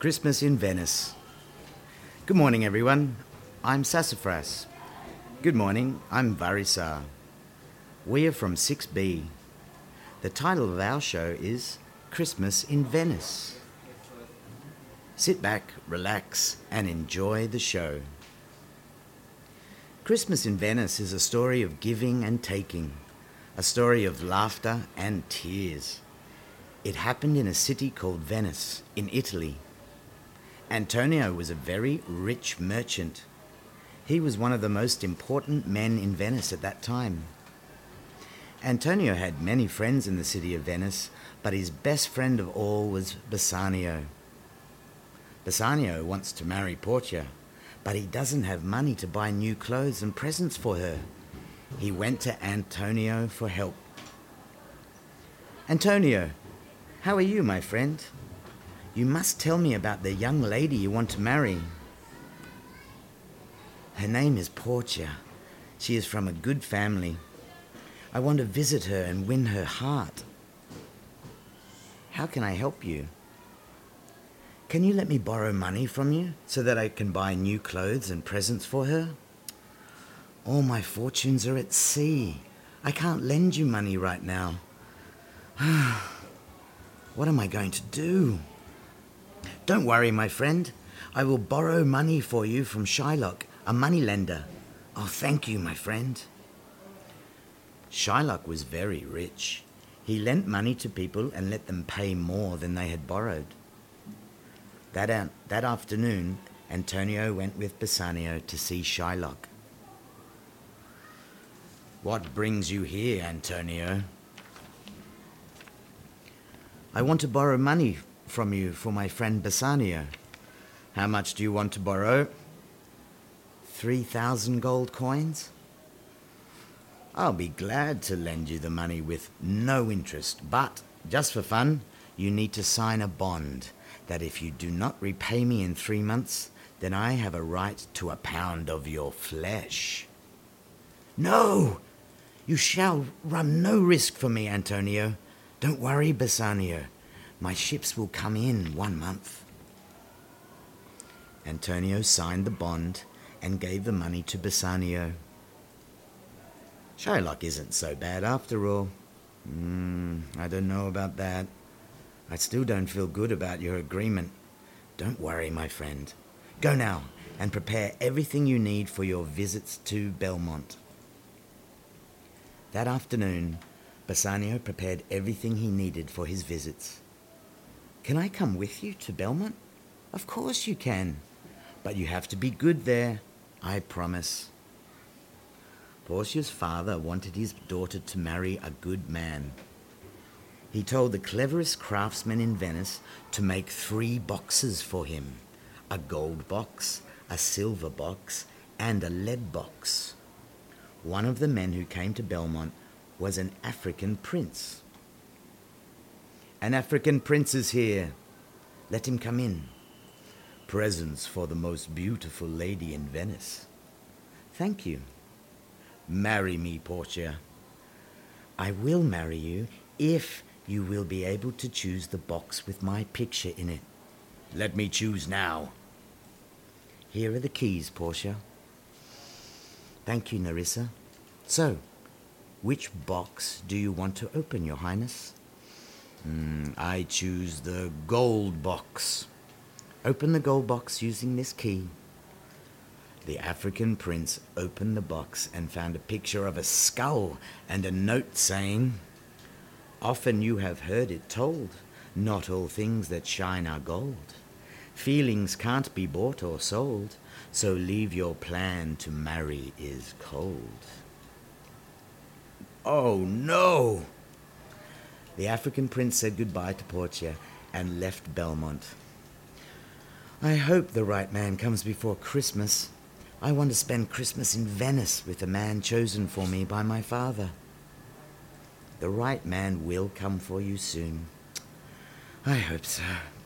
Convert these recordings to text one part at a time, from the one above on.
Christmas in Venice. Good morning, everyone. I'm Sassafras. Good morning, I'm Varisar. We are from 6B. The title of our show is Christmas in Venice. Sit back, relax, and enjoy the show. Christmas in Venice is a story of giving and taking, a story of laughter and tears. It happened in a city called Venice, in Italy. Antonio was a very rich merchant. He was one of the most important men in Venice at that time. Antonio had many friends in the city of Venice, but his best friend of all was Bassanio. Bassanio wants to marry Portia, but he doesn't have money to buy new clothes and presents for her. He went to Antonio for help. Antonio, how are you, my friend? You must tell me about the young lady you want to marry. Her name is Portia. She is from a good family. I want to visit her and win her heart. How can I help you? Can you let me borrow money from you so that I can buy new clothes and presents for her? All my fortunes are at sea. I can't lend you money right now. What am I going to do? Don't worry, my friend. I will borrow money for you from Shylock, a moneylender. Oh, thank you, my friend. Shylock was very rich. He lent money to people and let them pay more than they had borrowed. That afternoon, Antonio went with Bassanio to see Shylock. What brings you here, Antonio? I want to borrow money from you for my friend Bassanio. How much do you want to borrow? 3,000 gold coins? I'll be glad to lend you the money with no interest, but just for fun, you need to sign a bond that if you do not repay me in 3 months, then I have a right to a pound of your flesh. No! You shall run no risk for me, Antonio. Don't worry, Bassanio. My ships will come in 1 month. Antonio signed the bond and gave the money to Bassanio. Shylock isn't so bad after all. I don't know about that. I still don't feel good about your agreement. Don't worry, my friend. Go now and prepare everything you need for your visits to Belmont. That afternoon, Bassanio prepared everything he needed for his visits. Can I come with you to Belmont? Of course you can. But you have to be good there, I promise. Portia's father wanted his daughter to marry a good man. He told the cleverest craftsman in Venice to make 3 boxes for him: a gold box, a silver box, and a lead box. One of the men who came to Belmont was an African prince. An African prince is here. Let him come in. Presents for the most beautiful lady in Venice. Thank you. Marry me, Portia. I will marry you if you will be able to choose the box with my picture in it. Let me choose now. Here are the keys, Portia. Thank you, Nerissa. So, which box do you want to open, Your Highness? I choose the gold box. Open the gold box using this key. The African prince opened the box and found a picture of a skull and a note saying, Often you have heard it told, not all things that shine are gold. Feelings can't be bought or sold, so leave your plan to marry is cold. Oh no! The African prince said goodbye to Portia and left Belmont. I hope the right man comes before Christmas. I want to spend Christmas in Venice with the man chosen for me by my father. The right man will come for you soon. I hope so.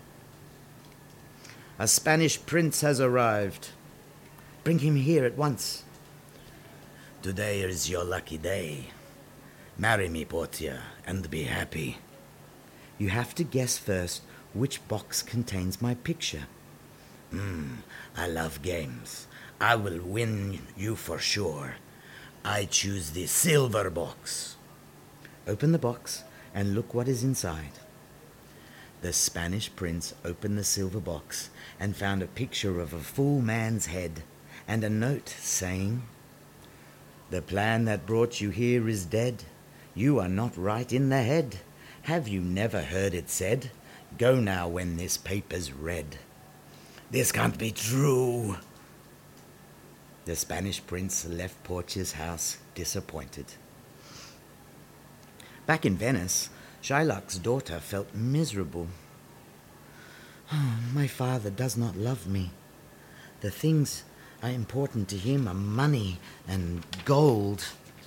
A Spanish prince has arrived. Bring him here at once. Today is your lucky day. Marry me, Portia, and be happy. You have to guess first which box contains my picture. I love games. I will win you for sure. I choose the silver box. Open the box and look what is inside. The Spanish prince opened the silver box and found a picture of a full man's head and a note saying, "The plan that brought you here is dead. You are not right in the head. Have you never heard it said? Go now when this paper's read." "This can't be true." The Spanish prince left Portia's house disappointed. Back in Venice, Shylock's daughter felt miserable. My father does not love me. The things are important to him are money and gold.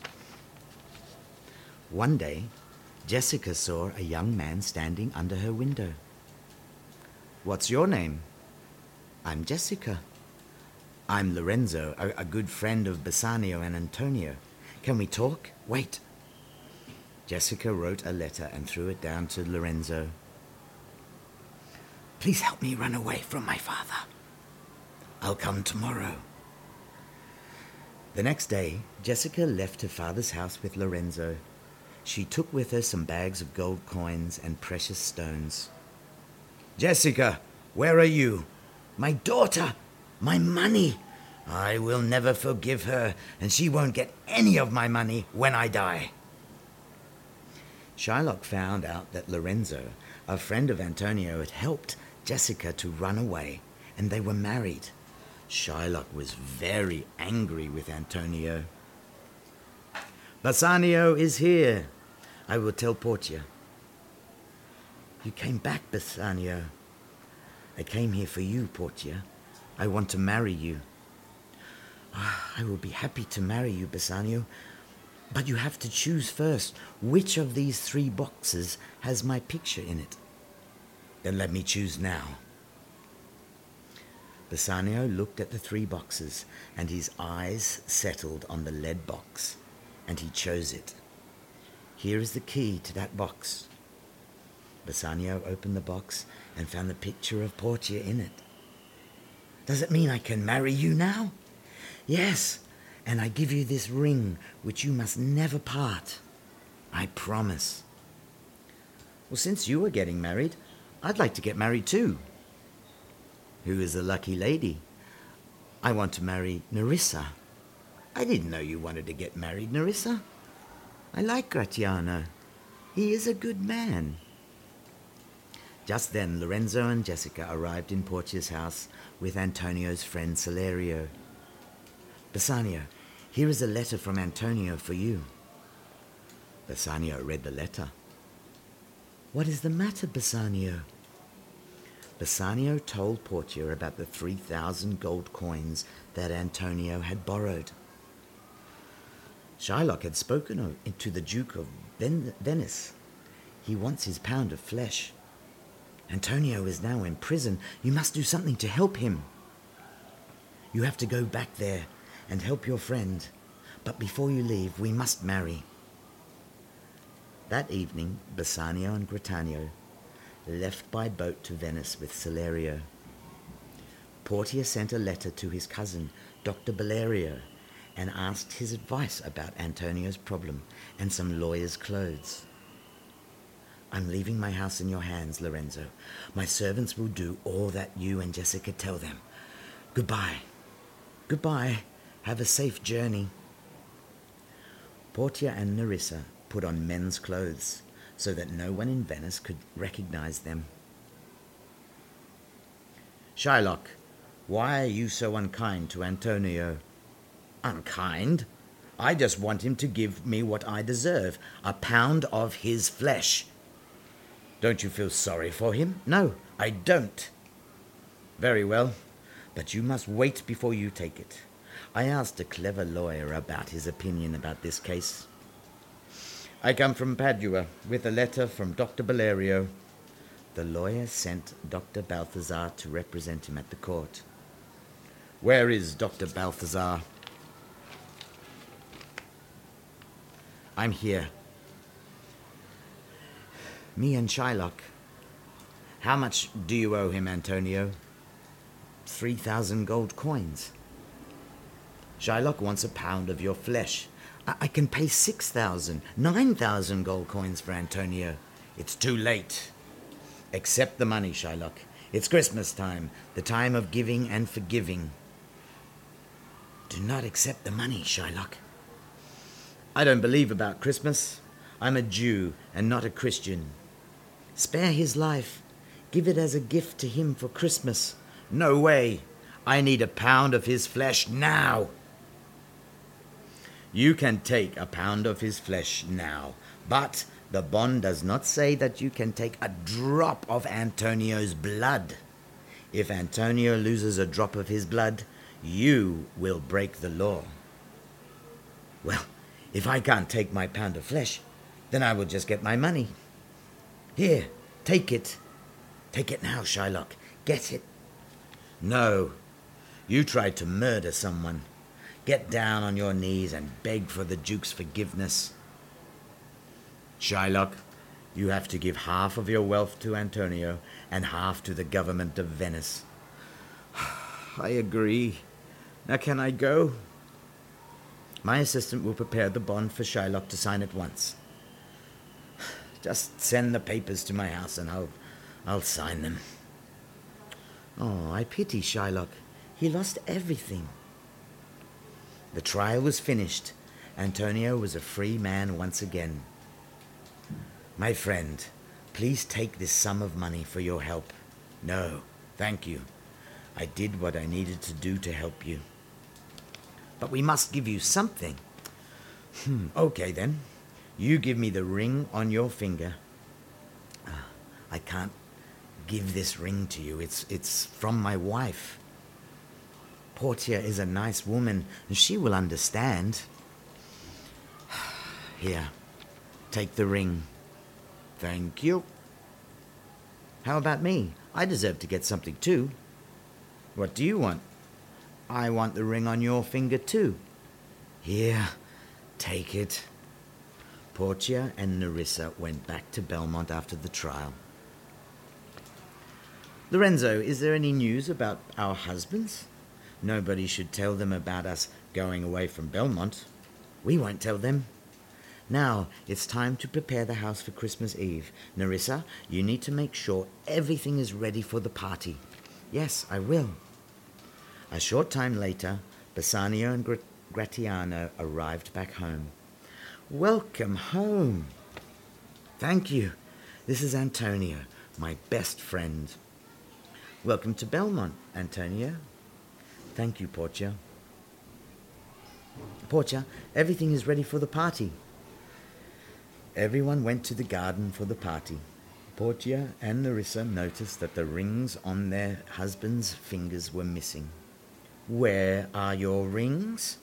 One day, Jessica saw a young man standing under her window. "What's your name?" "I'm Jessica." "I'm Lorenzo, a good friend of Bassanio and Antonio. Can we talk?" "Wait." Jessica wrote a letter and threw it down to Lorenzo. "Please help me run away from my father. I'll come tomorrow." The next day, Jessica left her father's house with Lorenzo. She took with her some bags of gold coins and precious stones. "Jessica, where are you?" "My daughter! My money! I will never forgive her, and she won't get any of my money when I die." Shylock found out that Lorenzo, a friend of Antonio, had helped Jessica to run away, and they were married. Shylock was very angry with Antonio. "Bassanio is here. I will tell Portia." "You came back, Bassanio." "I came here for you, Portia. I want to marry you." "I will be happy to marry you, Bassanio, but you have to choose first which of these 3 boxes has my picture in it." "Then let me choose now." Bassanio looked at the 3 boxes, and his eyes settled on the lead box, and he chose it. "Here is the key to that box." Bassanio opened the box and found the picture of Portia in it. "Does it mean I can marry you now?" "Yes, and I give you this ring, which you must never part." "I promise." "Well, since you are getting married, I'd like to get married too." "Who is the lucky lady?" "I want to marry Nerissa." "I didn't know you wanted to get married, Nerissa." "I like Gratiano. He is a good man." Just then, Lorenzo and Jessica arrived in Portia's house with Antonio's friend Salerio. "Bassanio, here is a letter from Antonio for you." Bassanio read the letter. "What is the matter, Bassanio?" Bassanio told Portia about the 3,000 gold coins that Antonio had borrowed. Shylock had spoken to the Duke of Venice. He wants his pound of flesh. Antonio is now in prison. You must do something to help him. You have to go back there and help your friend. But before you leave, we must marry. That evening, Bassanio and Gratiano left by boat to Venice with Salerio. Portia sent a letter to his cousin, Dr. Bellerio, and asked his advice about Antonio's problem and some lawyer's clothes. "I'm leaving my house in your hands, Lorenzo. My servants will do all that you and Jessica tell them. Goodbye." "Goodbye. Have a safe journey." Portia and Nerissa put on men's clothes so that no one in Venice could recognize them. "Shylock, why are you so unkind to Antonio?" "Unkind? I just want him to give me what I deserve, a pound of his flesh." "Don't you feel sorry for him?" "No, I don't." "Very well, but you must wait before you take it. I asked a clever lawyer about his opinion about this case. I come from Padua with a letter from Dr. Bellerio." The lawyer sent Dr. Balthazar to represent him at the court. "Where is Dr. Balthazar?" "I'm here. Me and Shylock. How much do you owe him, Antonio? 3,000 gold coins. Shylock wants a pound of your flesh. I can pay 6,000, 9,000 gold coins for Antonio. It's too late. Accept the money, Shylock. It's Christmas time, the time of giving and forgiving. Do not accept the money, Shylock. I don't believe about Christmas. I'm a Jew and not a Christian. Spare his life. Give it as a gift to him for Christmas. No way. I need a pound of his flesh now. You can take a pound of his flesh now, but the bond does not say that you can take a drop of Antonio's blood. If Antonio loses a drop of his blood, you will break the law. Well, if I can't take my pound of flesh, then I will just get my money. Here, take it. Take it now, Shylock. Get it. No, you tried to murder someone. Get down on your knees and beg for the Duke's forgiveness. Shylock, you have to give half of your wealth to Antonio and half to the government of Venice. I agree. Now can I go? My assistant will prepare the bond for Shylock to sign at once. Just send the papers to my house and I'll sign them. Oh, I pity Shylock. He lost everything. The trial was finished. Antonio was a free man once again. My friend, please take this sum of money for your help. No, thank you. I did what I needed to do to help you. But we must give you something. Okay then. You give me the ring on your finger. I can't give this ring to you. It's from my wife. Portia is a nice woman, and she will understand. Here, take the ring. Thank you. How about me? I deserve to get something too. What do you want? I want the ring on your finger too. Here, take it. Portia and Nerissa went back to Belmont after the trial. Lorenzo, is there any news about our husbands? Nobody should tell them about us going away from Belmont. We won't tell them. Now, it's time to prepare the house for Christmas Eve. Nerissa, you need to make sure everything is ready for the party. Yes, I will. A short time later, Bassanio and Gratiano arrived back home. Welcome home. Thank you. This is Antonio, my best friend. Welcome to Belmont, Antonio. Thank you, Portia. Portia, everything is ready for the party. Everyone went to the garden for the party. Portia and Nerissa noticed that the rings on their husbands' fingers were missing. Where are your rings?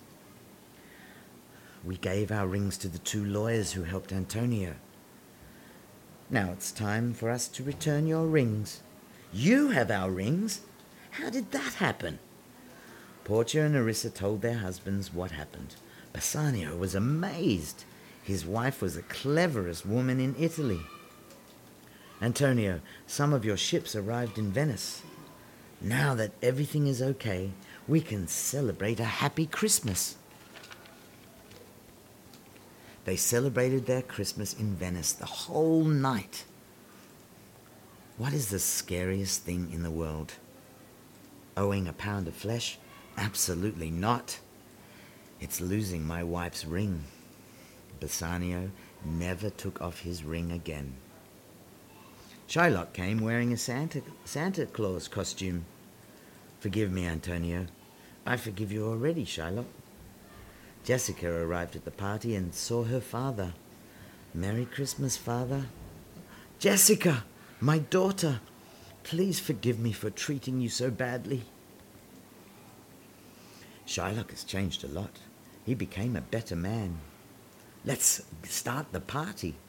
We gave our rings to the 2 lawyers who helped Antonio. Now it's time for us to return your rings. You have our rings? How did that happen? Portia and Nerissa told their husbands what happened. Bassanio was amazed. His wife was the cleverest woman in Italy. Antonio, some of your ships arrived in Venice. Now that everything is okay, we can celebrate a happy Christmas. They celebrated their Christmas in Venice the whole night. What is the scariest thing in the world? Owing a pound of flesh? Absolutely not. It's losing my wife's ring. Bassanio never took off his ring again. Shylock came wearing a Santa Claus costume. Forgive me, Antonio. I forgive you already, Shylock. Jessica arrived at the party and saw her father. Merry Christmas, Father. Jessica, my daughter, please forgive me for treating you so badly. Shylock has changed a lot. He became a better man. Let's start the party.